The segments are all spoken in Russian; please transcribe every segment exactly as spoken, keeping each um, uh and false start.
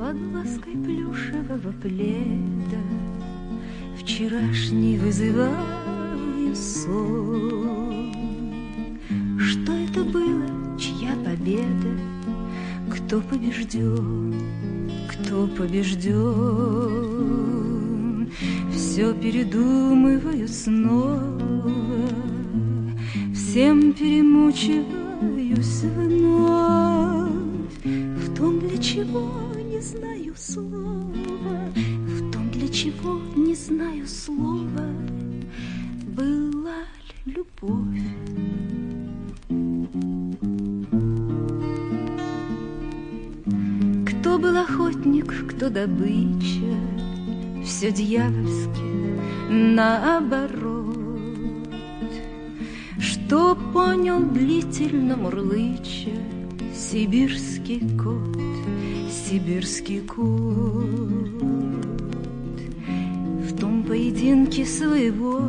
под лаской плюшевого пледа вчерашний вызываю сон. Что это было, чья победа? Кто побежден? Кто побежден? Все передумываю снова, всем перемучиваюсь вновь. В том, для чего не знаю слова, в том, для чего не знаю слова, была ли любовь. Кто был охотник, кто добыча, все дьявольски наоборот. Что понял длительно мурлыча сибирский кот, сибирский кот. В том поединке своего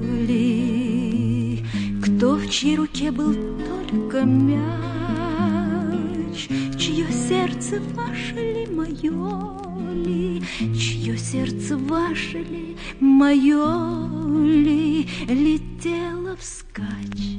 ли, кто в чьей руке был только мяч, чье сердце ваше ли, мое ли, чье сердце ваше ли, мое ли, летело вскачь.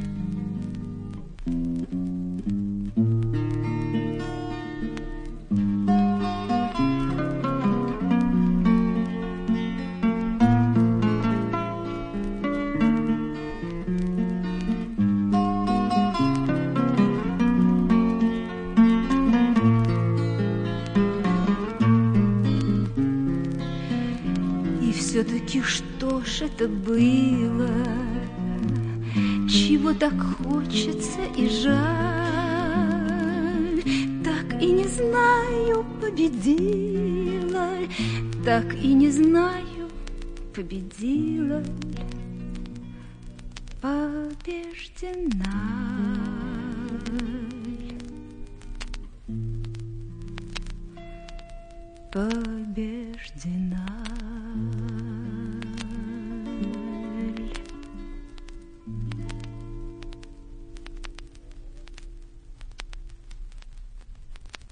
Все-таки что ж это было, чего так хочется и жаль? Так и не знаю, победила, так и не знаю, победила, побеждена. Побеждена.